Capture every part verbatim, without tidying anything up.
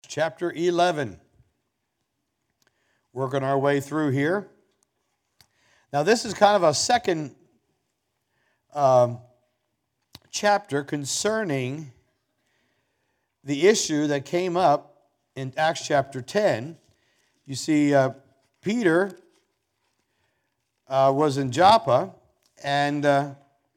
chapter eleven. Working our way through here. Now, this is kind of a second um, chapter concerning the issue that came up in Acts chapter ten. You see, uh, Peter uh, was in Joppa, and uh,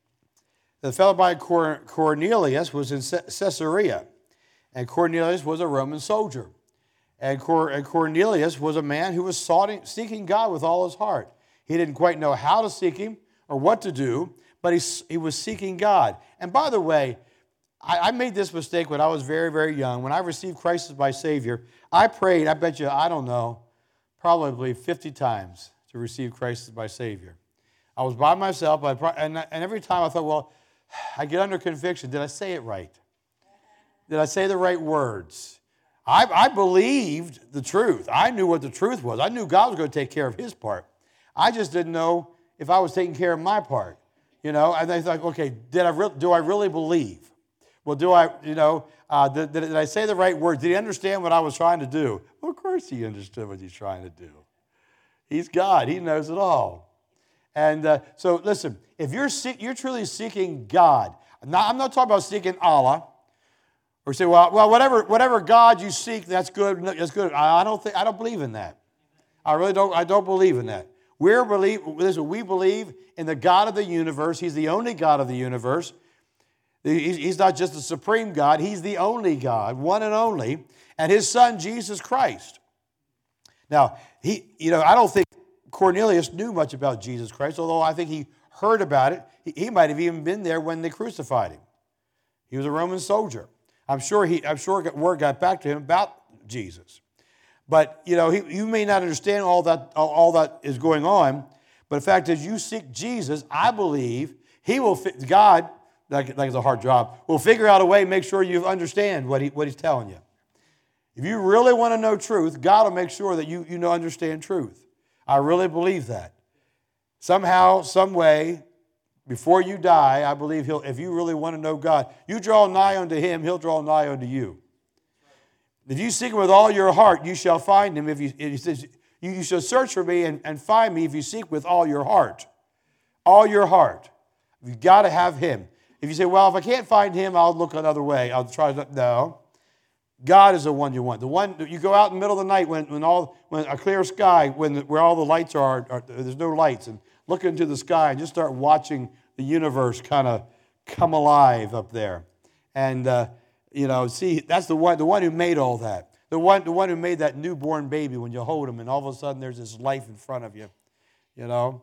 the fellow by Cor- Cornelius was in Caesarea. And Cornelius was a Roman soldier. And, Cor- and Cornelius was a man who was sought- seeking God with all his heart. He didn't quite know how to seek him or what to do, but he, he was seeking God. And by the way, I, I made this mistake when I was very, very young. When I received Christ as my Savior, I prayed, I bet you, I don't know, probably fifty times to receive Christ as my Savior. I was by myself, and, and every time I thought, well, I get under conviction. Did I say it right? Did I say the right words? I, I believed the truth. I knew what the truth was. I knew God was going to take care of his part. I just didn't know if I was taking care of my part. You know, and I thought, okay, did I re- do I really believe? Well, do I, you know, uh, did, did I say the right words? Did he understand what I was trying to do? Well, of course he understood what he's trying to do. He's God. He knows it all. And uh, so, listen, if you're see- you're truly seeking God, now, I'm not talking about seeking Allah, or say, well, well, whatever whatever God you seek, that's good. That's good. I, I don't think I don't believe in that. I really don't. I don't believe in that. We're believe. Listen, we believe in the God of the universe. He's the only God of the universe. He's not just the supreme God. He's the only God, one and only, and His Son Jesus Christ. Now, he, you know, I don't think Cornelius knew much about Jesus Christ, although I think he heard about it. He, he might have even been there when they crucified him. He was a Roman soldier. I'm sure he. I'm sure word got back to him about Jesus. But you know, he, you may not understand all that. All, all that is going on. But the fact is, you seek Jesus. I believe He will. God, like, like it's a hard job, will figure out a way. Make sure you understand what he what He's telling you. If you really want to know truth, God will make sure that you you know understand truth. I really believe that. Somehow, some way. Before you die, I believe he'll. If you really want to know God, you draw nigh unto Him, He'll draw nigh unto you. If you seek Him with all your heart, you shall find Him. If you, He says, you, you shall search for me and, and find me if you seek with all your heart. All your heart. You've got to have Him. If you say, well, if I can't find Him, I'll look another way. I'll try. No. God is the one you want. The one you go out in the middle of the night when, when all when a clear sky, when where all the lights are, are there's no lights, and look into the sky and just start watching the universe kind of come alive up there. And, uh, you know, see, that's the one the one who made all that. The one, the one who made that newborn baby when you hold him and all of a sudden there's this life in front of you, you know.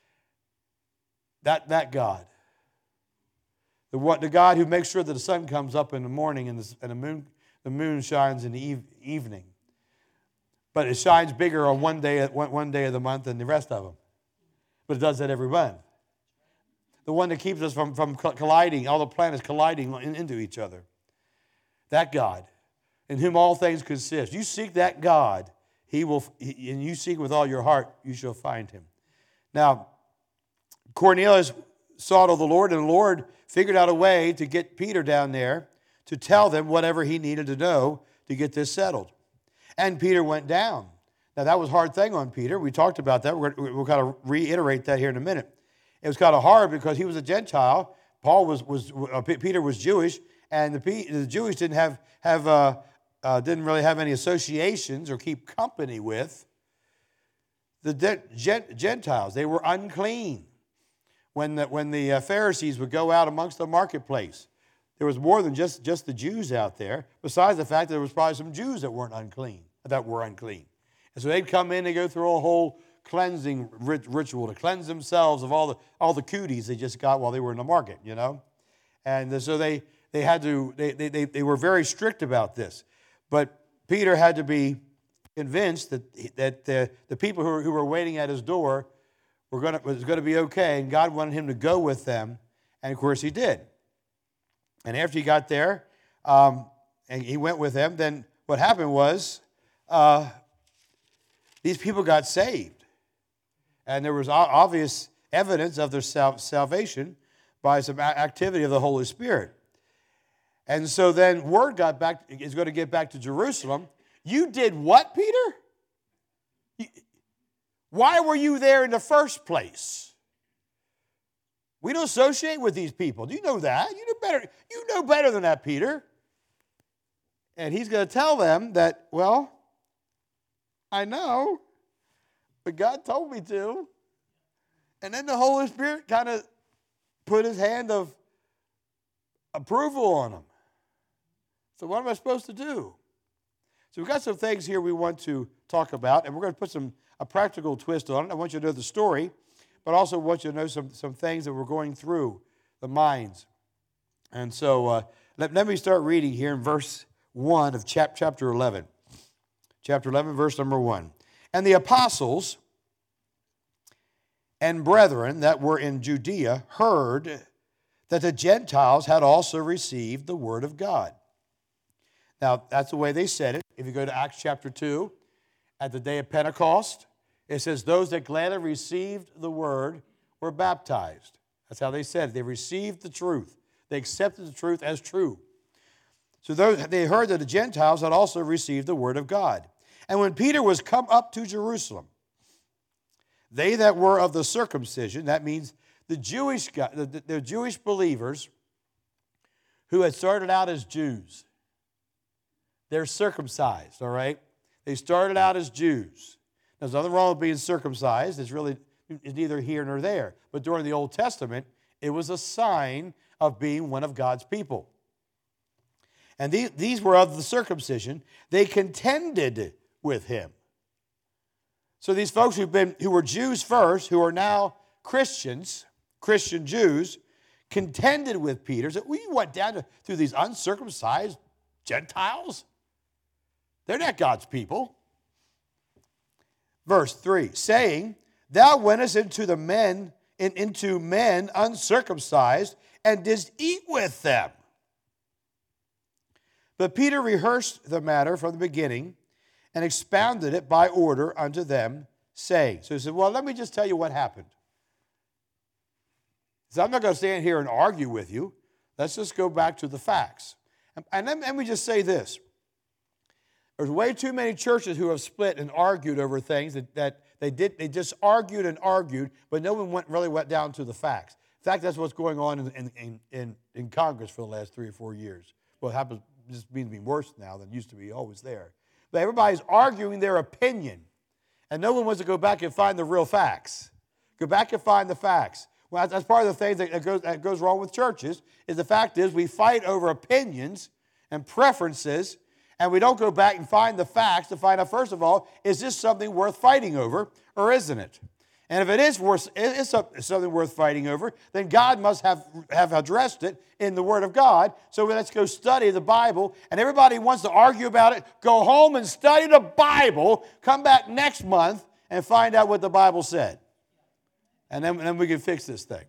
That that God. The, what, the God who makes sure that the sun comes up in the morning and the, and the moon the moon shines in the eve, evening. But it shines bigger on one day, one, one day of the month than the rest of them. But it does that every month. The one that keeps us from, from colliding, all the planets colliding in, into each other. That God, in whom all things consist. You seek that God, He will, he, and you seek with all your heart, you shall find Him. Now, Cornelius sought of the Lord, and the Lord figured out a way to get Peter down there to tell them whatever he needed to know to get this settled. And Peter went down. Now, that was a hard thing on Peter. We talked about that. We're, we'll kind of reiterate that here in a minute. It was kind of hard because he was a Gentile. Paul was, was uh, Peter was Jewish, and the, the Jewish didn't have, have uh, uh, didn't really have any associations or keep company with the de- Gentiles. They were unclean. When the, when the uh, Pharisees would go out amongst the marketplace, there was more than just, just the Jews out there, besides the fact that there was probably some Jews that weren't unclean, that were unclean. And so they'd come in and go through a whole cleansing rit- ritual to cleanse themselves of all the all the cooties they just got while they were in the market, you know. And so they they had to they they they, they were very strict about this. But Peter had to be convinced that that the, the people who were, who were waiting at his door were going to was going to be okay, and God wanted him to go with them, and of course he did. And after he got there, um, and he went with them, then what happened was uh, these people got saved. And there was obvious evidence of their sal- salvation by some activity of the Holy Spirit. And so then word got back, is going to get back to Jerusalem You did what, Peter? You, why were you there in the first place? We don't associate with these people. Do you know that? You know better, you know better than that, Peter. And he's going to tell them that, well, I know, but God told me to. And then the Holy Spirit kind of put his hand of approval on him. So what am I supposed to do? So we've got some things here we want to talk about, and we're going to put some a practical twist on it. I want you to know the story, but also want you to know some, some things that we're going through, the minds. And so uh, let, let me start reading here in verse one of chap, chapter eleven. Chapter eleven, verse number one. And the apostles and brethren that were in Judea heard that the Gentiles had also received the word of God. Now, that's the way they said it. If you go to Acts chapter two, at the day of Pentecost, it says, those that gladly received the word were baptized. That's how they said it. They received the truth. They accepted the truth as true. So those, they heard that the Gentiles had also received the word of God. And when Peter was come up to Jerusalem, they that were of the circumcision, that means the Jewish, the, the Jewish believers who had started out as Jews, they're circumcised, all right? They started out as Jews. There's nothing wrong with being circumcised. It's really it's neither here nor there. But during the Old Testament, it was a sign of being one of God's people. And these, these were of the circumcision. They contended with him. So these folks who've been who were Jews first, who are now Christians, Christian Jews, contended with Peter. So we went down to, through these uncircumcised Gentiles. They're not God's people. Verse three, saying, thou wentest into the men, in, into men uncircumcised, and didst eat with them. But Peter rehearsed the matter from the beginning, and expounded it by order unto them, saying. So he said, well, let me just tell you what happened. So I'm not going to stand here and argue with you. Let's just go back to the facts. And, and let, let me just say this. There's way too many churches who have split and argued over things that, that they did. They just argued and argued, but no one went, really went down to the facts. In fact, that's what's going on in, in, in, in Congress for the last three or four years. Well, it happens, just means to be worse now than it used to be always there. But everybody's arguing their opinion, and no one wants to go back and find the real facts. Go back and find the facts. Well, that's part of the things that goes, that goes wrong with churches, is the fact is we fight over opinions and preferences, and we don't go back and find the facts to find out, first of all, is this something worth fighting over, or isn't it? And if it is worth, it's something worth fighting over, then God must have, have addressed it in the Word of God. So let's go study the Bible. And everybody wants to argue about it. Go home and study the Bible. Come back next month and find out what the Bible said. And then, and then we can fix this thing.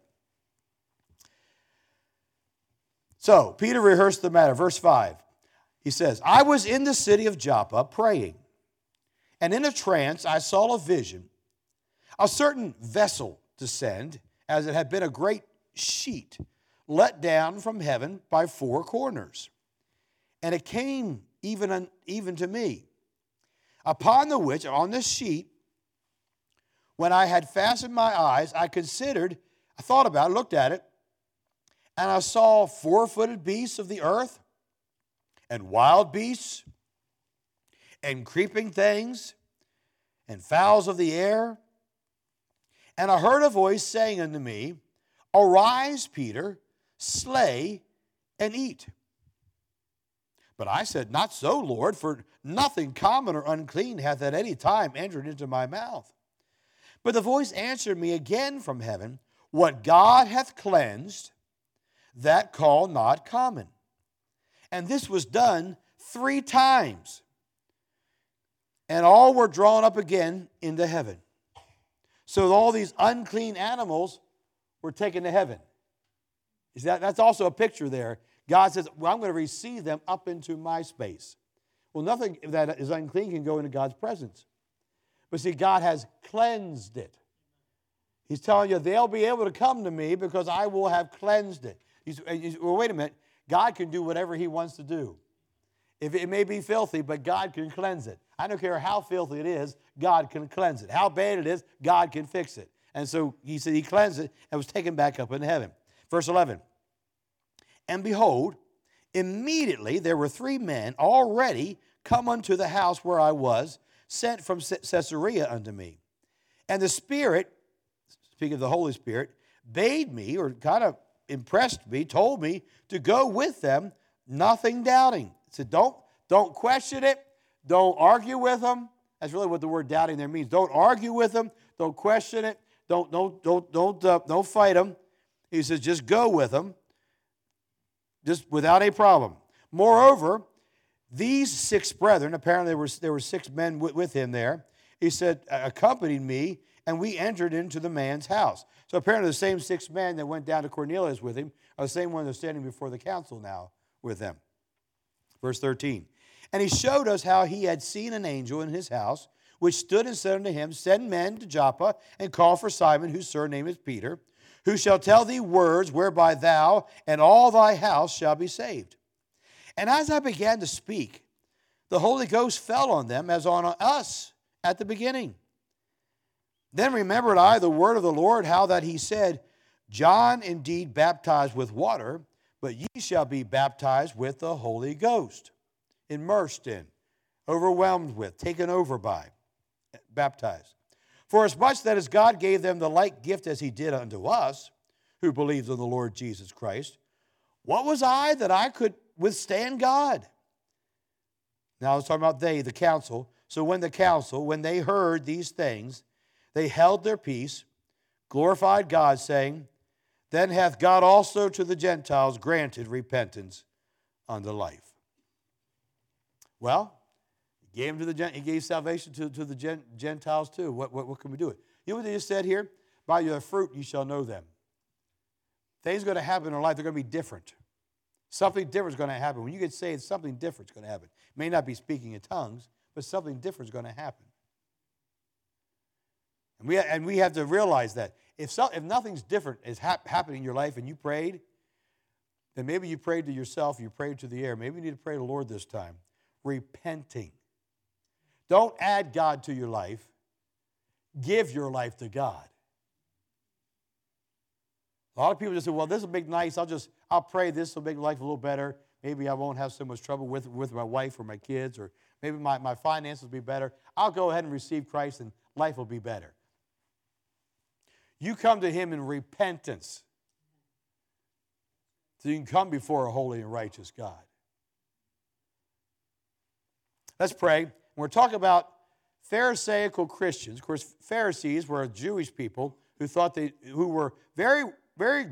So Peter rehearsed the matter. Verse five. He says, I was in the city of Joppa praying, and in a trance I saw a vision. A certain vessel descend, as it had been a great sheet, let down from heaven by four corners. And it came even, un, even to me. Upon the which, on this sheet, when I had fastened my eyes, I considered, I thought about it, looked at it, and I saw four-footed beasts of the earth, and wild beasts, and creeping things, and fowls of the air. And I heard a voice saying unto me, arise, Peter, slay and eat. But I said, not so, Lord, for nothing common or unclean hath at any time entered into my mouth. But the voice answered me again from heaven, what God hath cleansed, that call not common. And this was done three times. And all were drawn up again into heaven. So all these unclean animals were taken to heaven. Is that, that's also a picture there. God says, well, I'm going to receive them up into my space. Well, nothing that is unclean can go into God's presence. But see, God has cleansed it. He's telling you, they'll be able to come to me because I will have cleansed it. He's, he's, well, wait a minute. God can do whatever he wants to do. If it may be filthy, but God can cleanse it. I don't care how filthy it is, God can cleanse it. How bad it is, God can fix it. And so he said he cleansed it and was taken back up into heaven. Verse eleven. And behold, immediately there were three men already come unto the house where I was, sent from Caesarea unto me. And the Spirit, speaking of the Holy Spirit, bade me, or kind of impressed me, told me to go with them, nothing doubting. He said, don't, don't question it. Don't argue with them. That's really what the word doubting there means. Don't argue with them. Don't question it. Don't, don't, don't, don't, uh, don't fight them. He says, just go with them, just without a problem. Moreover, these six brethren, apparently there were, there were six men with, with him there, he said, accompanied me, and we entered into the man's house. So apparently the same six men that went down to Cornelius with him are the same ones that are standing before the council now with them. Verse thirteen. And he showed us how he had seen an angel in his house, which stood and said unto him, send men to Joppa, and call for Simon, whose surname is Peter, who shall tell thee words whereby thou and all thy house shall be saved. And as I began to speak, the Holy Ghost fell on them as on us at the beginning. Then remembered I the word of the Lord, how that he said, John indeed baptized with water, but ye shall be baptized with the Holy Ghost. Immersed in, overwhelmed with, taken over by, baptized. For as much that as God gave them the like gift as he did unto us, who believed in the Lord Jesus Christ, what was I that I could withstand God? Now I was talking about they, the council. So when the council, when they heard these things, they held their peace, glorified God, saying, then hath God also to the Gentiles granted repentance unto life. Well, he gave, him to the, he gave salvation to, to the Gentiles too. What, what, what can we do it? You know what they just said here? By your fruit you shall know them. Things are going to happen in our life. They're going to be different. Something different is going to happen. When you get saved, something different is going to happen. It may not be speaking in tongues, but something different is going to happen. And we, and we have to realize that. If, so, if nothing's different is hap- happening in your life and you prayed, then maybe you prayed to yourself, you prayed to the air. Maybe you need to pray to the Lord this time. Repenting. Don't add God to your life. Give your life to God. A lot of people just say, well, this will make nice. I'll just, I'll pray this will make life a little better. Maybe I won't have so much trouble with, with my wife or my kids, or maybe my, my finances will be better. I'll go ahead and receive Christ and life will be better. You come to him in repentance so you can come before a holy and righteous God. Let's pray. We're talking about Pharisaical Christians. Of course, Pharisees were Jewish people who thought they, who were very, very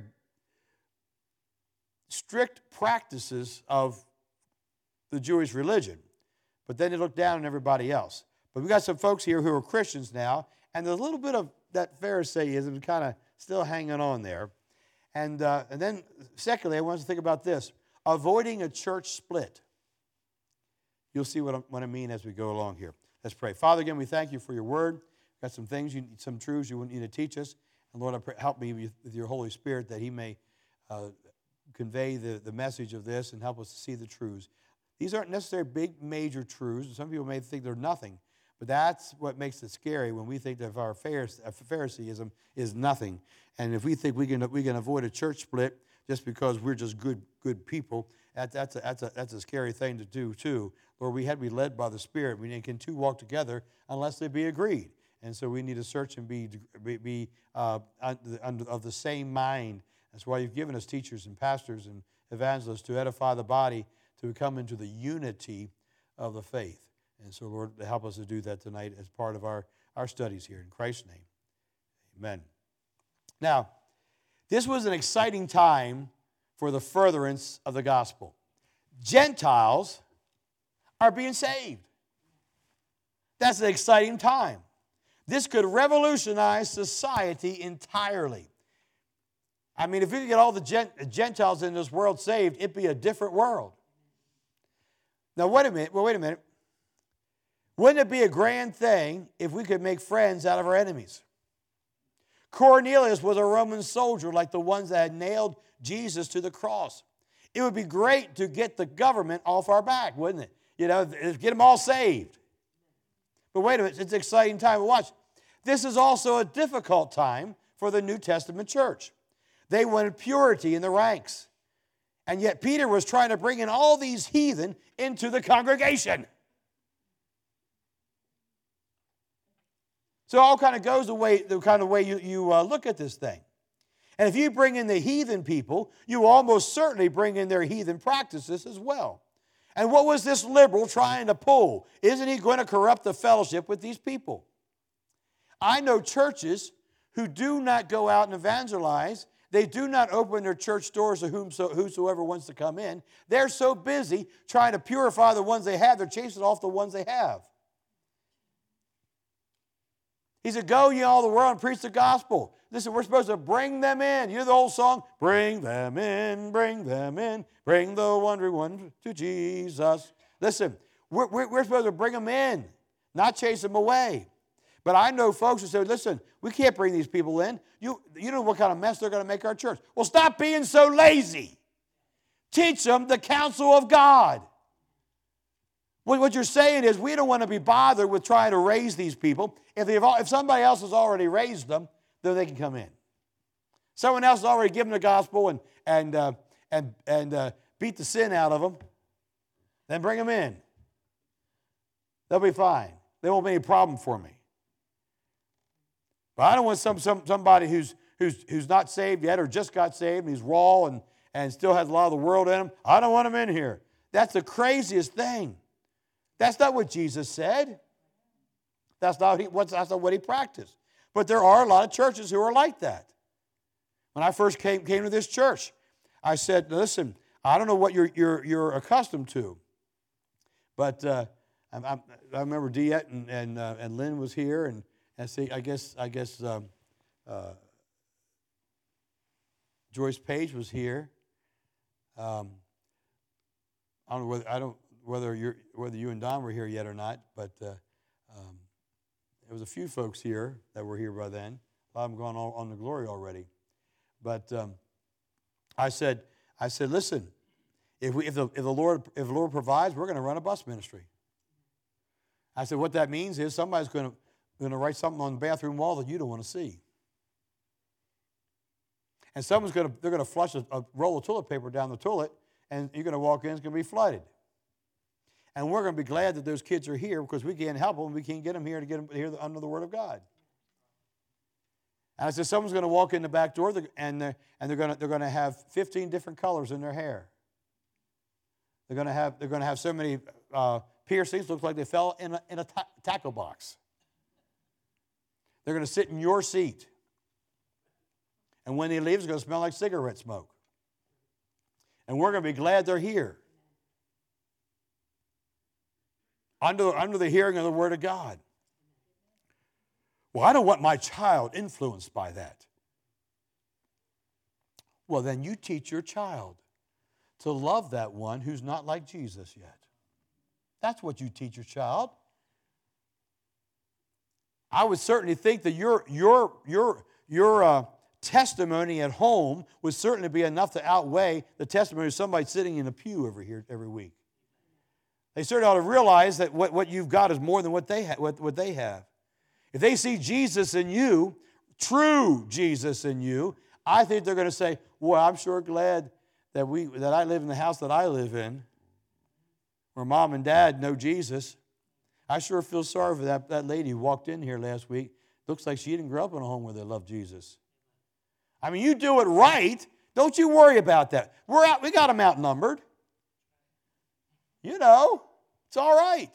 strict practices of the Jewish religion. But then they looked down on everybody else. But we've got some folks here who are Christians now, and there's a little bit of that Pharisaism kind of still hanging on there. And, uh, and then, secondly, I want us to think about this. Avoiding a church split. You'll see what I, what I mean as we go along here. Let's pray. Father, again, we thank you for your word. We've got some things, you, some truths you need to teach us. And Lord, I pray, help me with your Holy Spirit that he may uh, convey the, the message of this and help us to see the truths. These aren't necessarily big, major truths. Some people may think they're nothing. But that's what makes it scary when we think that our Phariseeism is nothing. And if we think we can, we can avoid a church split just because we're just good good people, that, that's, a, that's, a, that's a scary thing to do too. Lord, we had to be led by the Spirit. We can two walk together unless they be agreed. And so we need to search and be, be uh, of the same mind. That's why you've given us teachers and pastors and evangelists to edify the body, to come into the unity of the faith. And so, Lord, help us to do that tonight as part of our, our studies here. In Christ's name, amen. Now, this was an exciting time for the furtherance of the gospel. Gentiles are being saved. That's an exciting time. This could revolutionize society entirely. I mean, if we could get all the Gentiles in this world saved, it'd be a different world. Now, wait a minute. Well, wait a minute. Wouldn't it be a grand thing if we could make friends out of our enemies? Cornelius was a Roman soldier like the ones that had nailed Jesus to the cross. It would be great to get the government off our back, wouldn't it? You know, get them all saved. But wait a minute, it's an exciting time to watch. This is also a difficult time for the New Testament church. They wanted purity in the ranks. And yet Peter was trying to bring in all these heathen into the congregation. So it all kind of goes the way, the kind of way you, you uh, look at this thing. And if you bring in the heathen people, you almost certainly bring in their heathen practices as well. And what was this liberal trying to pull? Isn't he going to corrupt the fellowship with these people? I know churches who do not go out and evangelize. They do not open their church doors to whosoever wants to come in. They're so busy trying to purify the ones they have, they're chasing off the ones they have. He said, go ye all the world and preach the gospel. Listen, we're supposed to bring them in. You know the old song? Bring them in, bring them in, bring the wandering one to Jesus. Listen, we're, we're, we're supposed to bring them in, not chase them away. But I know folks who say, listen, we can't bring these people in. You, you know what kind of mess they're going to make our church. Well, stop being so lazy. Teach them the counsel of God. What you're saying is we don't want to be bothered with trying to raise these people. If, if somebody else has already raised them, then they can come in. Someone else has already given the gospel and, and, uh, and, and uh, beat the sin out of them, then bring them in. They'll be fine. There won't be any problem for me. But I don't want some, some, somebody who's, who's, who's not saved yet or just got saved and he's raw and, and still has a lot of the world in him. I don't want him in here. That's the craziest thing. That's not what Jesus said. That's not, he, what's, that's not what he practiced. But there are a lot of churches who are like that. When I first came, came to this church, I said, listen, I don't know what you're, you're, you're accustomed to. But uh, I, I, I remember Diet and, and, uh, and Lynn was here. And, and see, I guess, I guess um, uh, Joyce Page was here. Um, I don't know whether, I don't, whether, you're, whether you and Don were here yet or not, but uh, um, there was a few folks here that were here by then. A lot of them gone on, on the glory already. But um, I said, I said, listen, if we, if the, if the Lord, if the Lord provides, we're going to run a bus ministry. I said, what that means is somebody's going to going to write something on the bathroom wall that you don't want to see, and someone's going to they're going to flush a, a roll of toilet paper down the toilet, and you're going to walk in, it's going to be flooded. And we're going to be glad that those kids are here because we can't help them. We can't get them here to get them here under the Word of God. And I said, someone's going to walk in the back door and they're, and they're going to they're going to have fifteen different colors in their hair. They're going to have they're going to have so many uh, piercings, looks like they fell in a, in a ta- tackle box. They're going to sit in your seat, and when they leave, it's going to smell like cigarette smoke. And we're going to be glad they're here. Under, under the hearing of the Word of God. Well, I don't want my child influenced by that. Well, then you teach your child to love that one who's not like Jesus yet. That's what you teach your child. I would certainly think that your, your, your, your uh, testimony at home would certainly be enough to outweigh the testimony of somebody sitting in a pew every, here, every week. They certainly ought to realize that what, what you've got is more than what they, ha- what, what they have. If they see Jesus in you, true Jesus in you, I think they're going to say, well, I'm sure glad that, we, that I live in the house that I live in, where mom and dad know Jesus. I sure feel sorry for that, that lady who walked in here last week. Looks like she didn't grow up in a home where they love Jesus. I mean, you do it right. Don't you worry about that. We're out, we got them outnumbered. You know, it's all right.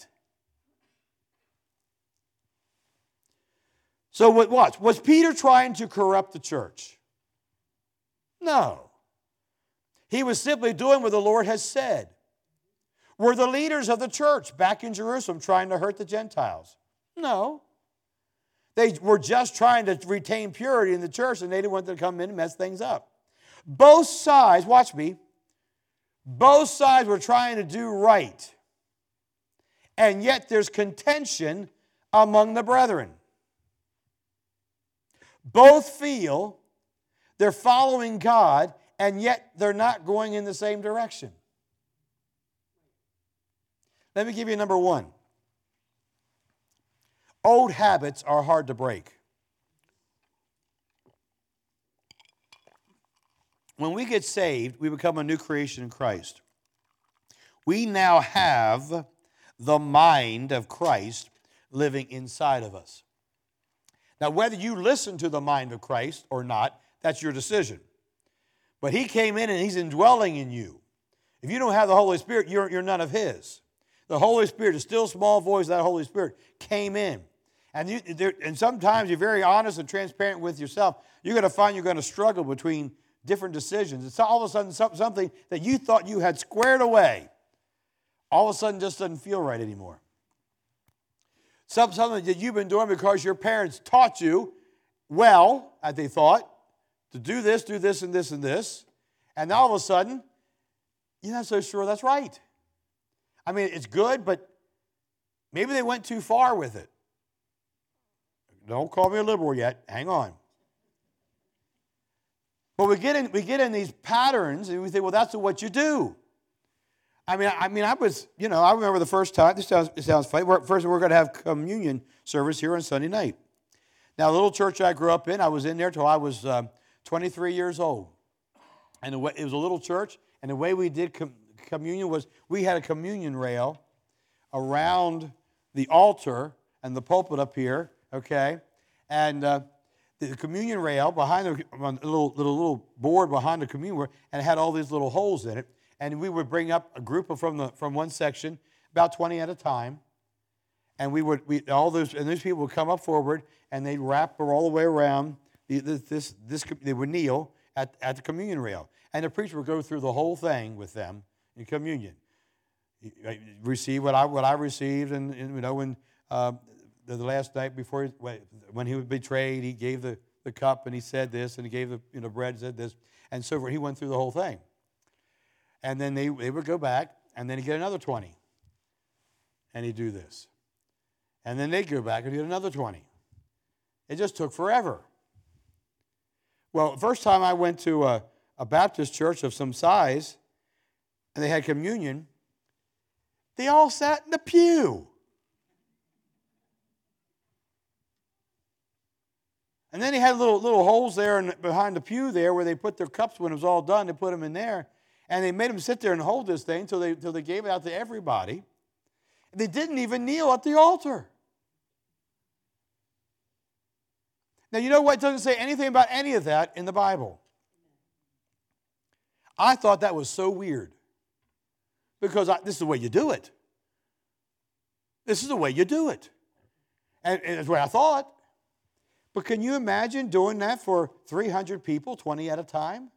So what, watch, was Peter trying to corrupt the church? No. He was simply doing what the Lord has said. Were the leaders of the church back in Jerusalem trying to hurt the Gentiles? No. They were just trying to retain purity in the church, and they didn't want them to come in and mess things up. Both sides, watch me, both sides were trying to do right. And yet there's contention among the brethren. Both feel they're following God, and yet they're not going in the same direction. Let me give you number one. Old habits are hard to break. When we get saved, we become a new creation in Christ. We now have the mind of Christ living inside of us. Now, whether you listen to the mind of Christ or not, that's your decision. But he came in and he's indwelling in you. If you don't have the Holy Spirit, you're, you're none of his. The Holy Spirit, the still small voice of that Holy Spirit, came in. And, you, there, and sometimes you're very honest and transparent with yourself. You're going to find you're going to struggle between different decisions. It's all of a sudden something that you thought you had squared away, all of a sudden just doesn't feel right anymore. Something that you've been doing because your parents taught you well, as they thought, to do this, do this, and this, and this. And all of a sudden, you're not so sure that's right. I mean, it's good, but maybe they went too far with it. Don't call me a liberal yet. Hang on. But we get in, we get in these patterns, and we think, well, that's what you do. I mean, I mean, I was, you know, I remember the first time. This sounds, this sounds funny. We're, first, we're going to have communion service here on Sunday night. Now, the little church I grew up in, I was in there till I was uh, twenty-three years old, and the way, it was a little church. And the way we did com- communion was we had a communion rail around the altar and the pulpit up here. Okay, and uh, the communion rail behind the little, little little board behind the communion rail, and it had all these little holes in it. And we would bring up a group of, from the from one section, about twenty at a time, and we would we all those and those people would come up forward and they'd wrap all the way around the, this this they would kneel at, at the communion rail, and the preacher would go through the whole thing with them in communion. Receive what I what I received, and, and you know when uh, the, the last night before he, when he was betrayed, he gave the, the cup and he said this, and he gave the you know bread and said this, and so forth. He went through the whole thing. And then they, they would go back, and then he'd get another twenty. And he'd do this. And then they'd go back and get another twenty. It just took forever. Well, the first time I went to a, a Baptist church of some size, and they had communion, they all sat in the pew. And then he had little, little holes there in, behind the pew there where they put their cups when it was all done. They put them in there. And they made them sit there and hold this thing until they, until they gave it out to everybody. They didn't even kneel at the altar. Now, you know what? It doesn't say anything about any of that in the Bible. I thought that was so weird. Because I, this is the way you do it. This is the way you do it. And, and that's what I thought. But can you imagine doing that for three hundred people, twenty at a time?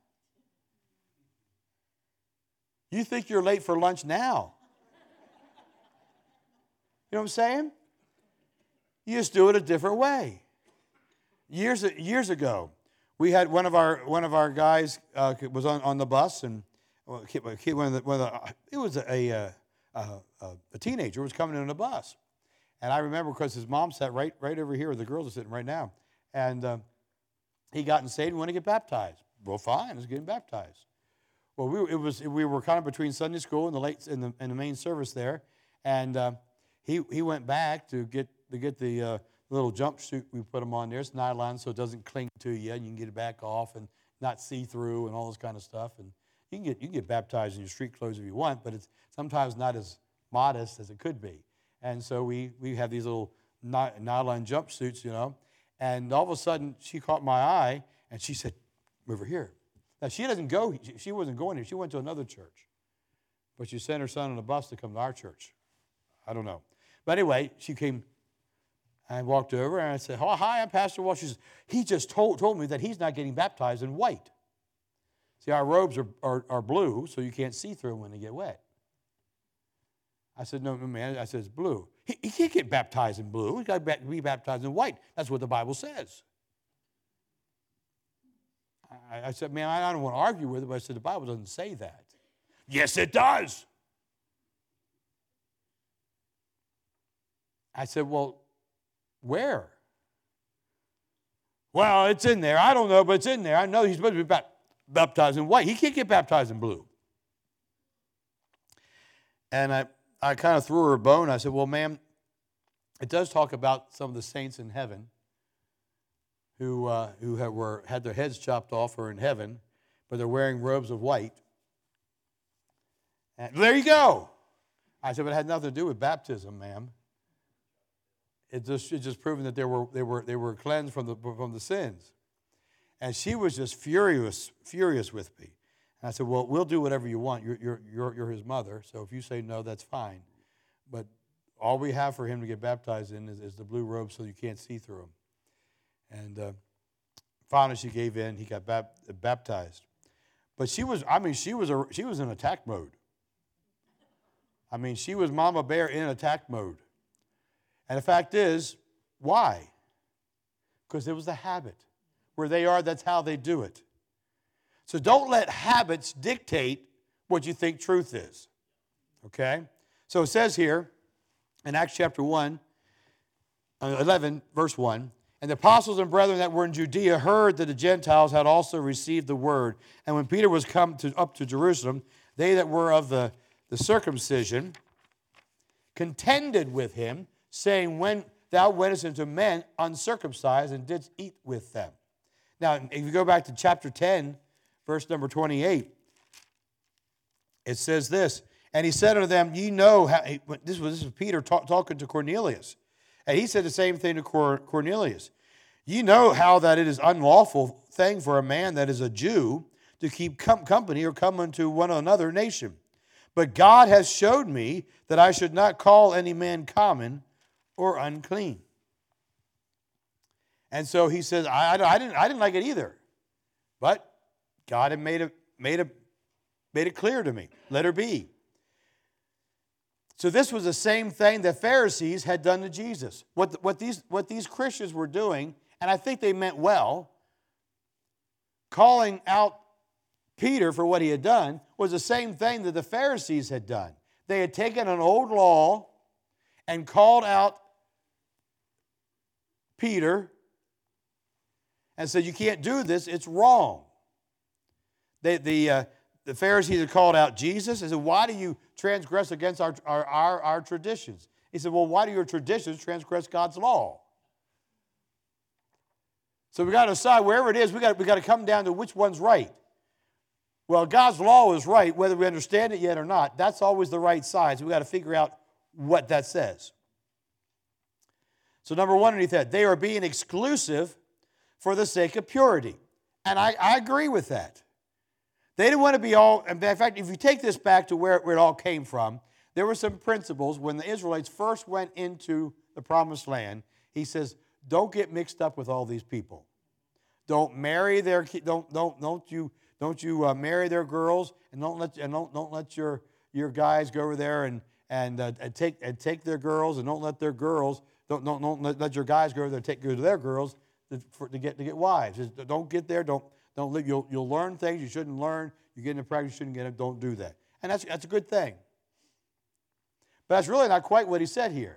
You think you're late for lunch now. You know what I'm saying? You just do it a different way. Years years ago, we had one of our one of our guys uh, was on, on the bus, and well, one of the, one of the, it was a, a, a, a teenager was coming in on the bus, and I remember because his mom sat right right over here, where the girls are sitting right now, and uh, he got saved and wanted to get baptized. Well, fine, let's get him baptized. Well, we it was we were kind of between Sunday school and the late in the, in the main service there, and uh, he he went back to get to get the uh, little jumpsuit we put him on there. It's nylon, so it doesn't cling to you, and you can get it back off and not see through and all this kind of stuff. And you can get you can get baptized in your street clothes if you want, but it's sometimes not as modest as it could be. And so we we have these little nylon jumpsuits, you know. And all of a sudden, she caught my eye, and she said, "Over here." Now, she doesn't go, she wasn't going here. She went to another church. But she sent her son on a bus to come to our church. I don't know. But anyway, she came, I walked over, and I said, oh, hi, I'm Pastor Walsh. She says, he just told, told me that he's not getting baptized in white. See, our robes are, are, are blue, so you can't see through them when they get wet. I said, no, man, I said, it's blue. He, he can't get baptized in blue. He's got to be baptized in white. That's what the Bible says. I said, man, I don't want to argue with it, but I said, the Bible doesn't say that. Yes, it does. I said, well, where? Well, it's in there. I don't know, but it's in there. I know he's supposed to be baptized. baptized in white. He can't get baptized in blue. And I, I kind of threw her a bone. I said, well, ma'am, it does talk about some of the saints in heaven who, uh, who had, were, had their heads chopped off or in heaven, but they're wearing robes of white. And there you go. I said, but it had nothing to do with baptism, ma'am. It just, it's just proving that they were, they were, they were cleansed from the, from the sins. And she was just furious, furious with me. And I said, well, we'll do whatever you want. You're, you're, you're, you're his mother, so if you say no, that's fine. But all we have for him to get baptized in is, is the blue robe so you can't see through him. And uh, finally she gave in. He got bap- baptized. But she was, I mean, she was, a, she was in attack mode. I mean, she was Mama Bear in attack mode. And the fact is, why? Because it was a habit. Where they are, that's how they do it. So don't let habits dictate what you think truth is. Okay? So it says here in Acts chapter one, eleven, verse one, and the apostles and brethren that were in Judea heard that the Gentiles had also received the word. And when Peter was come to, up to Jerusalem, they that were of the, the circumcision contended with him, saying, when thou wentest into men uncircumcised and didst eat with them. Now, if you go back to chapter ten, verse number twenty-eight, it says this, and he said unto them, ye know, how, this was, this was Peter talk, talking to Cornelius, and he said the same thing to Cor, Cornelius. Ye know how that it is unlawful thing for a man that is a Jew to keep com- company or come unto one another nation. But God has showed me that I should not call any man common or unclean. And so he says, I, I, didn't, I didn't like it either. But God had made it, made, it, made it clear to me. Let her be. So this was the same thing the Pharisees had done to Jesus. What, what, these, what these Christians were doing, and I think they meant well, calling out Peter for what he had done, was the same thing that the Pharisees had done. They had taken an old law and called out Peter and said, you can't do this, it's wrong. They, the, uh, the Pharisees had called out Jesus and said, why do you transgress against our, our, our, our traditions? He said, well, why do your traditions transgress God's law? So we got to decide wherever it is, we got we got to come down to which one's right. Well, God's law is right, whether we understand it yet or not. That's always the right side. So we got to figure out what that says. So number one underneath that, they are being exclusive for the sake of purity. And I, I agree with that. They didn't want to be all, in fact, if you take this back to where, where it all came from, there were some principles when the Israelites first went into the promised land. He says, don't get mixed up with all these people. Don't marry their, don't, don't, don't you, don't you uh, marry their girls, and don't let, and don't, don't let your, your guys go over there and, and, uh, and, take, and take their girls, and don't let their girls, don't, don't, don't let, let your guys go over there and take go to their girls to, for, to, get, to get wives. Just don't get there, don't, don't live, you'll, you'll learn things you shouldn't learn, you get into practice you shouldn't get it, don't do that. And that's, that's a good thing. But that's really not quite what he said here.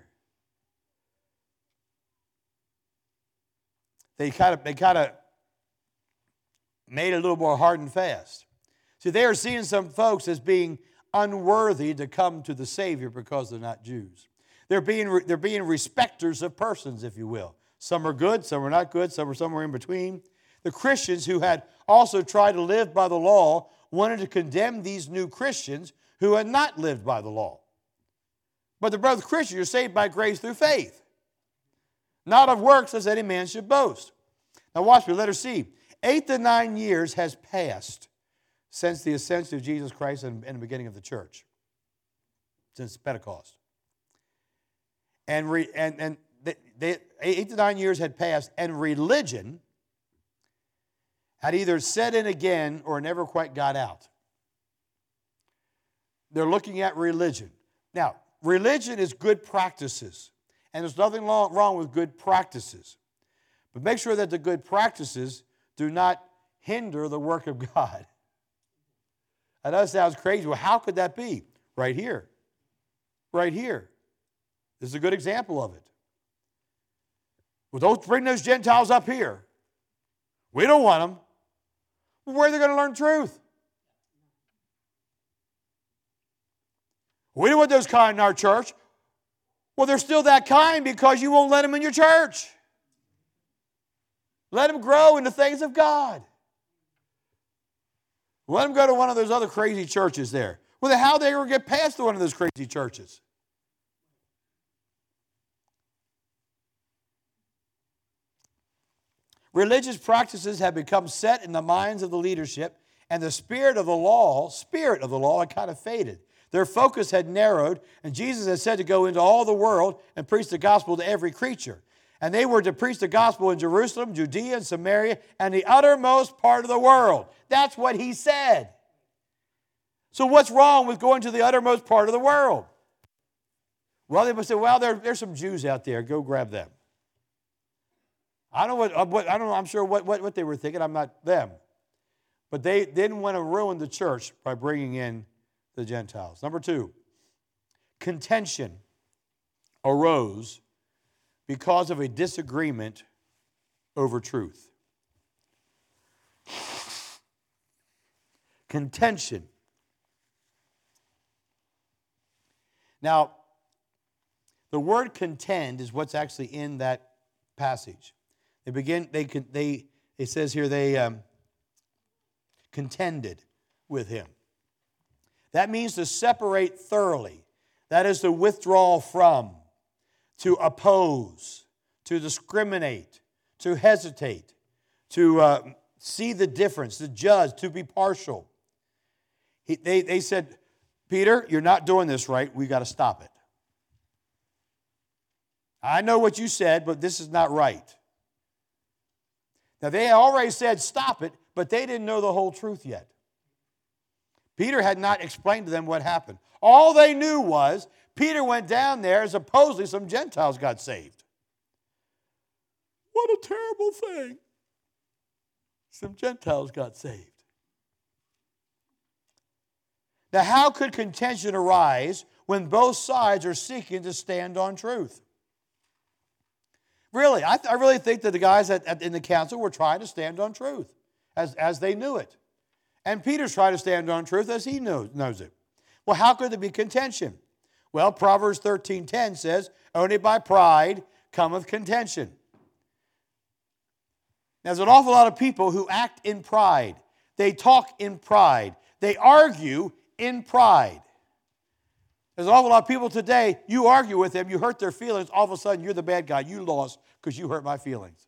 They kind of, they kind of made it a little more hard and fast. See, they are seeing some folks as being unworthy to come to the Savior because they're not Jews. They're being, they're being respecters of persons, if you will. Some are good, some are not good, some are somewhere in between. The Christians who had also tried to live by the law wanted to condemn these new Christians who had not lived by the law. But the brother Christians are saved by grace through faith, not of works, as any man should boast. Now watch me, let her see. Eight to nine years has passed since the ascension of Jesus Christ and, and the beginning of the church, since Pentecost. And, re, and, and they, they, eight to nine years had passed, and religion had either set in again or never quite got out. They're looking at religion. Now, religion is good practices, and there's nothing wrong with good practices. But make sure that the good practices do not hinder the work of God. I know it sounds crazy. Well, how could that be? Right here. Right here. This is a good example of it. Well, don't bring those Gentiles up here. We don't want them. Where are they going to learn truth? We don't want those kind in our church. Well, they're still that kind because you won't let them in your church. Let them grow in the things of God. Let them go to one of those other crazy churches there. Well, how are they going to get past one of those crazy churches? Religious practices have become set in the minds of the leadership, and the spirit of the law, spirit of the law had kind of faded. Their focus had narrowed, and Jesus had said to go into all the world and preach the gospel to every creature. And they were to preach the gospel in Jerusalem, Judea, and Samaria, and the uttermost part of the world. That's what he said. So what's wrong with going to the uttermost part of the world? Well, they must say, well, there, there's some Jews out there. Go grab them. I don't know what, what I don't know, I'm sure what, what, what they were thinking. I'm not them. But they didn't want to ruin the church by bringing in the Gentiles. Number two, contention arose because of a disagreement over truth. Contention. Now, the word contend is what's actually in that passage. They begin, they, they, it says here they um, contended with him. That means to separate thoroughly. That is to withdraw from, to oppose, to discriminate, to hesitate, to uh, see the difference, to judge, to be partial. He, they, they said, Peter, you're not doing this right. We've got to stop it. I know what you said, but this is not right. Now, they already said stop it, but they didn't know the whole truth yet. Peter had not explained to them what happened. All they knew was Peter went down there and supposedly some Gentiles got saved. What a terrible thing. Some Gentiles got saved. Now, how could contention arise when both sides are seeking to stand on truth? Really, I, th- I really think that the guys at, at, in the council were trying to stand on truth as, as they knew it. And Peter's trying to stand on truth as he knows, knows it. Well, how could there be contention? Well, Proverbs thirteen ten says, only by pride cometh contention. Now, there's an awful lot of people who act in pride. They talk in pride. They argue in pride. There's an awful lot of people today, you argue with them, you hurt their feelings, all of a sudden you're the bad guy. You lost because you hurt my feelings.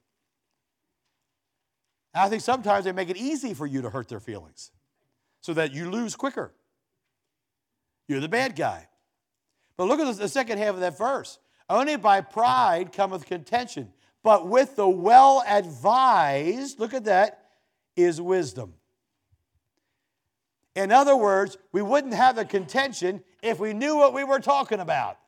And I think sometimes they make it easy for you to hurt their feelings so that you lose quicker. You're the bad guy. But look at the second half of that verse. Only by pride cometh contention, but with the well-advised, look at that, is wisdom. In other words, we wouldn't have the contention if we knew what we were talking about.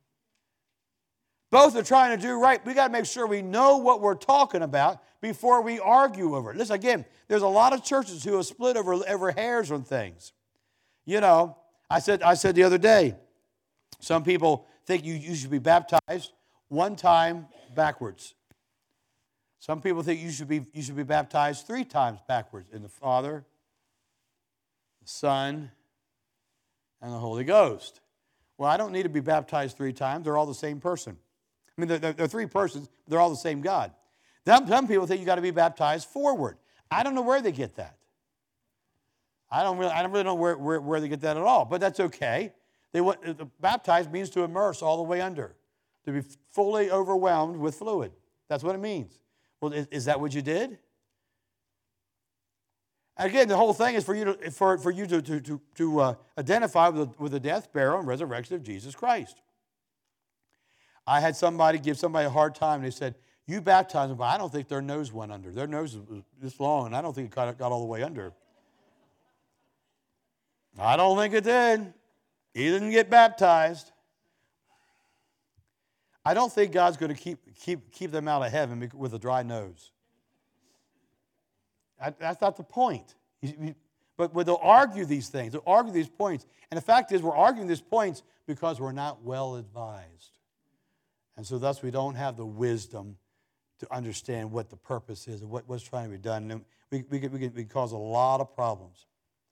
Both are trying to do right. We've got to make sure we know what we're talking about before we argue over it. Listen, again, there's a lot of churches who have split over, over hairs on things. You know, I said, I said the other day, some people think you, you should be baptized one time backwards. Some people think you should be, you should be baptized three times backwards in the Father, the Son, and the Holy Ghost. Well, I don't need to be baptized three times. They're all the same person. I mean, they're, they're three persons, but they're all the same God. Some, some people think you've got to be baptized forward. I don't know where they get that. I don't really, I don't really know where, where, where they get that at all, but that's okay. They want, baptized means to immerse all the way under, to be fully overwhelmed with fluid. That's what it means. Well, is, is that what you did? Again, the whole thing is for you to, for, for you to, to, to, to uh, identify with the, with the death, burial, and resurrection of Jesus Christ. I had somebody give somebody a hard time. They said, you baptized them, but I don't think their nose went under. Their nose was this long, and I don't think it got, got all the way under. I don't think it did. He didn't get baptized. I don't think God's going to keep, keep, keep them out of heaven with a dry nose. That's not the point. But, but they'll argue these things. They'll argue these points. And the fact is, we're arguing these points because we're not well advised. And so thus we don't have the wisdom to understand what the purpose is and what, what's trying to be done. And we, we, could, we, could, we could cause a lot of problems.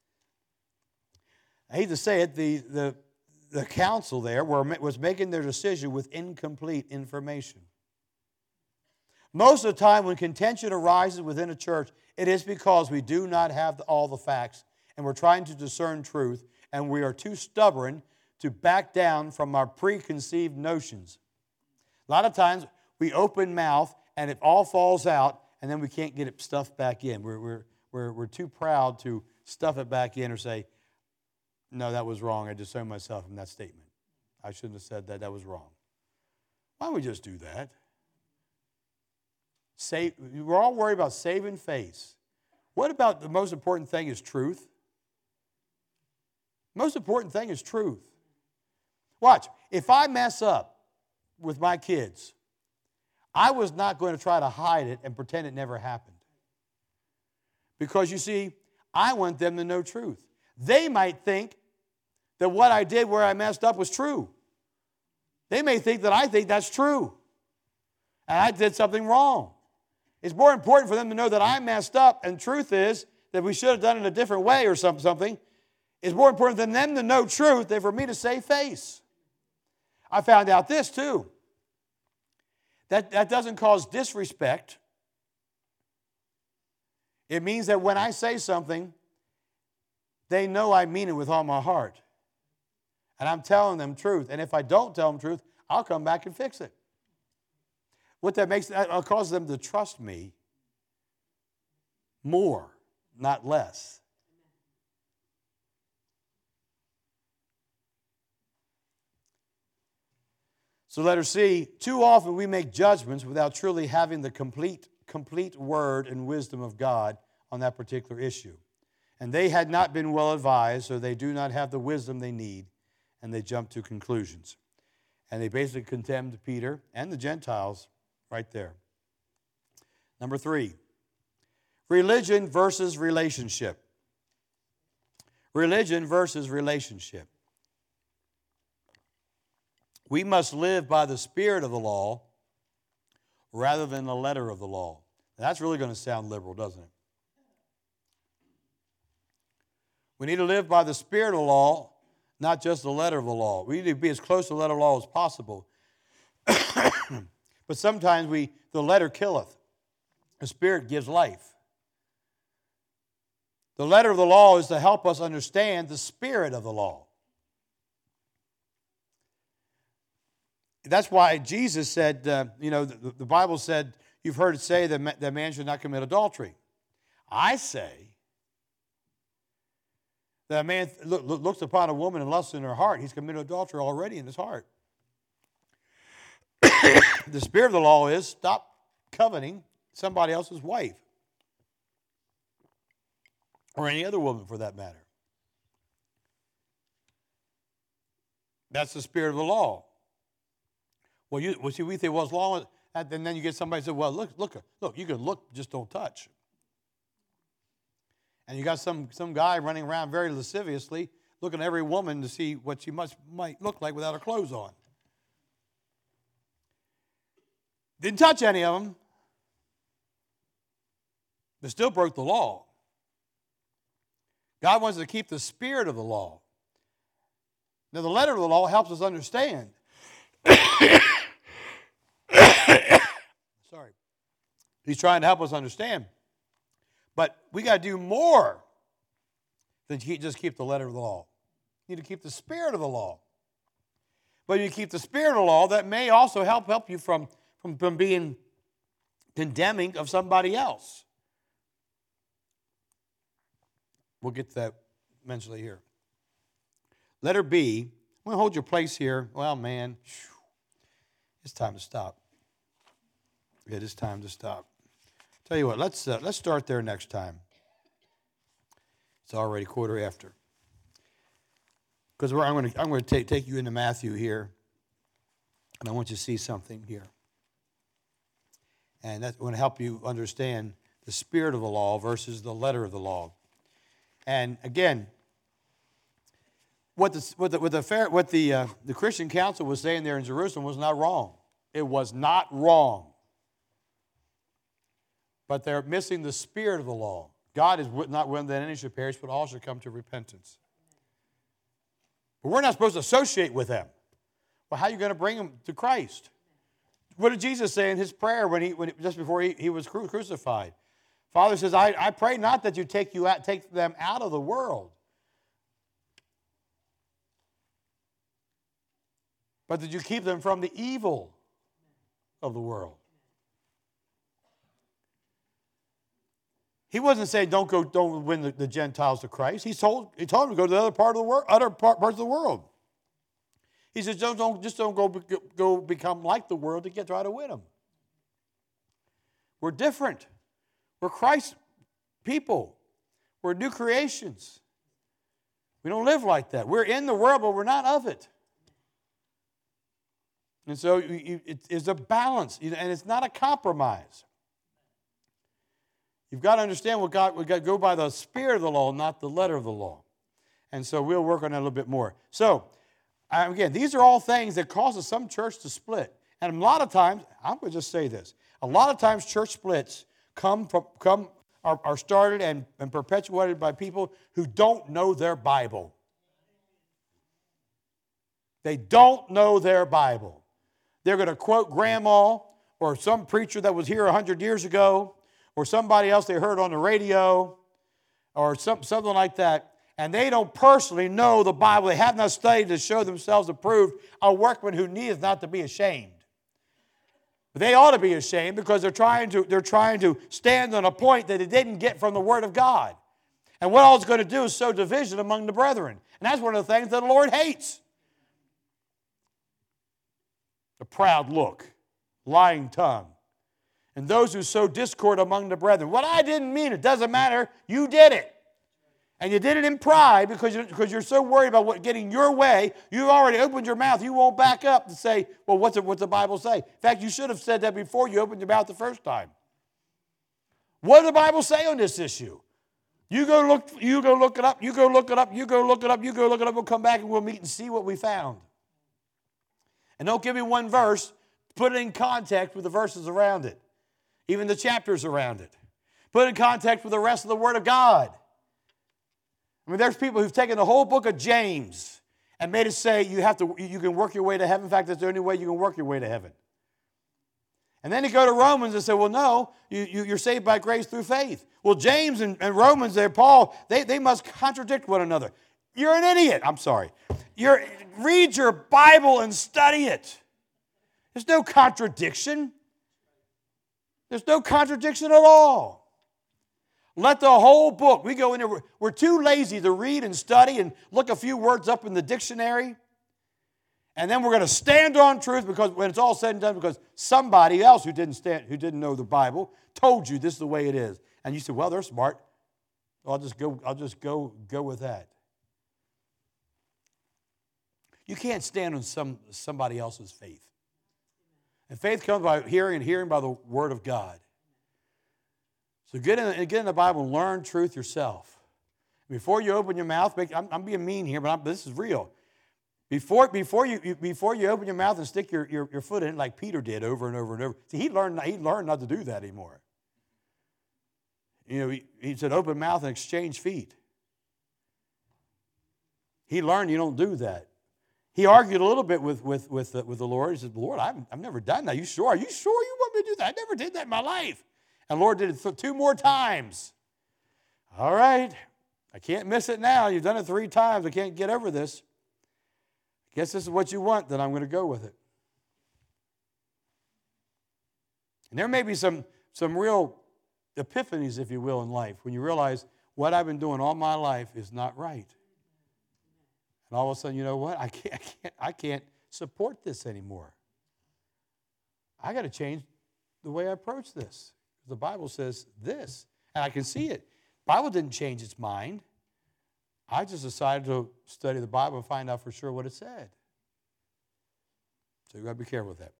I hate to say it, the, the, the council there were, was making their decision with incomplete information. Most of the time when contention arises within a church, it is because we do not have all the facts and we're trying to discern truth and we are too stubborn to back down from our preconceived notions. A lot of times we open mouth and it all falls out and then we can't get it stuffed back in. We're, we're, we're, we're too proud to stuff it back in or say, no, that was wrong. I disowned myself from that statement. I shouldn't have said that. That was wrong. Why don't we just do that? Save, we're all worried about saving face. What about the most important thing is truth? Most important thing is truth. Watch. If I mess up with my kids, I was not going to try to hide it and pretend it never happened. Because you see, I want them to know truth. They might think that what I did where I messed up was true. They may think that I think that's true. And I did something wrong. It's more important for them to know that I messed up, and truth is that we should have done it a different way or something. It's more important than them to know truth than for me to save face. I found out this too. That, that doesn't cause disrespect. It means that when I say something, they know I mean it with all my heart. And I'm telling them truth. And if I don't tell them truth, I'll come back and fix it. What that makes, that causes them to trust me more, not less. So letter C, too often we make judgments without truly having the complete, complete word and wisdom of God on that particular issue. And they had not been well advised, so they do not have the wisdom they need, and they jump to conclusions. And they basically condemned Peter and the Gentiles right there. Number three, religion versus relationship. Religion versus relationship. We must live by the spirit of the law rather than the letter of the law. Now, that's really going to sound liberal, doesn't it? We need to live by the spirit of the law, not just the letter of the law. We need to be as close to the letter of the law as possible. But sometimes we, the letter killeth. The spirit gives life. The letter of the law is to help us understand the spirit of the law. That's why Jesus said, uh, you know, the, the Bible said, you've heard it say that, ma- that man should not commit adultery. I say that a man look, look, looks upon a woman and lusts in her heart. He's committed adultery already in his heart. The spirit of the law is stop coveting somebody else's wife. Or any other woman for that matter. That's the spirit of the law. Well, you well, see, we think, well, as long as, and then you get somebody who says, well, look, look, look, you can look, just don't touch. And you got some, some guy running around very lasciviously, looking at every woman to see what she must might look like without her clothes on. Didn't touch any of them, but still broke the law. God wants to keep the spirit of the law. Now, the letter of the law helps us understand. Sorry. He's trying to help us understand. But we got to do more than just keep the letter of the law. You need to keep the spirit of the law. But you keep the spirit of the law, that may also help help you from, from, from being condemning of somebody else. We'll get to that eventually here. Letter B. I'm going to hold your place here. Well, man, whew, it's time to stop. It is time to stop. Tell you what, let's uh, let's start there next time. It's already quarter after. Because I'm going to I'm going to take take you into Matthew here, and I want you to see something here, and that's going to help you understand the spirit of the law versus the letter of the law. And again, what the what the what the, fair, what the, uh, the Christian council was saying there in Jerusalem was not wrong. It was not wrong. but they're missing the spirit of the law. God is not willing that any should perish, but all should come to repentance. But we're not supposed to associate with them. Well, how are you going to bring them to Christ? What did Jesus say in his prayer when he, when, just before he, he was cru- crucified? Father says, I, I pray not that you take, you out, take them out of the world, but that you keep them from the evil of the world. He wasn't saying don't go, don't win the, the Gentiles to Christ. He told, he told them to go to the other part of the world, other part, parts of the world. He says, don't, don't, just don't go, go become like the world to get try to win them. We're different. We're Christ's people. We're new creations. We don't live like that. We're in the world, but we're not of it. And so it's a balance, and it's not a compromise. You've got to understand what God, we've got to go by the spirit of the law, not the letter of the law. And so we'll work on that a little bit more. So, again, these are all things that causes some church to split. And a lot of times, I'm going to just say this, a lot of times church splits come from, come are, are started and, and perpetuated by people who don't know their Bible. They don't know their Bible. They're going to quote grandma or some preacher that was here a hundred years ago or somebody else they heard on the radio or some, something like that, and they don't personally know the Bible. They have not studied to show themselves approved, a workman who needs not to be ashamed. But they ought to be ashamed because they're trying to, they're trying to stand on a point that they didn't get from the Word of God. And what all it's going to do is sow division among the brethren. And that's one of the things that the Lord hates. A proud look, lying tongue, and those who sow discord among the brethren. Well, I didn't mean it. Doesn't matter. You did it. And you did it in pride because you're, because you're so worried about what getting your way. You've already opened your mouth. You won't back up to say, well, what's, it, what's the Bible say? In fact, you should have said that before you opened your mouth the first time. What does the Bible say on this issue? You go look, you go look it up. You go look it up. You go look it up. You go look it up. We'll come back and we'll meet and see what we found. And don't give me one verse. Put it in context with the verses around it. Even the chapters around it. Put it in context with the rest of the Word of God. I mean, there's people who've taken the whole book of James and made it say you have to, you can work your way to heaven. In fact, that's the only way you can work your way to heaven. And then you go to Romans and say, well, no, you, you, you're saved by grace through faith. Well, James and, and Romans there, Paul, they, they must contradict one another. You're an idiot. I'm sorry. You're, read your Bible and study it. There's no contradiction. There's no contradiction at all. Let the whole book, we go in there, we're too lazy to read and study and look a few words up in the dictionary. And then we're going to stand on truth because when it's all said and done, because somebody else who didn't stand, who didn't know the Bible told you this is the way it is. And you said, well, they're smart. I'll just go, I'll just go, go with that. You can't stand on some, somebody else's faith. And faith comes by hearing and hearing by the Word of God. So get in, get in the Bible and learn truth yourself. Before you open your mouth, make, I'm, I'm being mean here, but I'm, this is real. Before, before, you, you, before you open your mouth and stick your, your, your foot in it like Peter did over and over and over. See, he learned, he learned not to do that anymore. You know, he, he said open mouth and exchange feet. He learned you don't do that. He argued a little bit with, with, with, uh, with the Lord. He said, Lord, I've, I've never done that. You sure? Are you sure you want me to do that? I never did that in my life. And the Lord did it th- two more times. All right. I can't miss it now. You've done it three times. I can't get over this. I guess this is what you want, then I'm going to go with it. And there may be some, some real epiphanies, if you will, in life when you realize what I've been doing all my life is not right. And all of a sudden, you know what? I can't, I can't, I can't support this anymore. I got to change the way I approach this. The Bible says this, and I can see it. The Bible didn't change its mind. I just decided to study the Bible and find out for sure what it said. So you've got to be careful with that.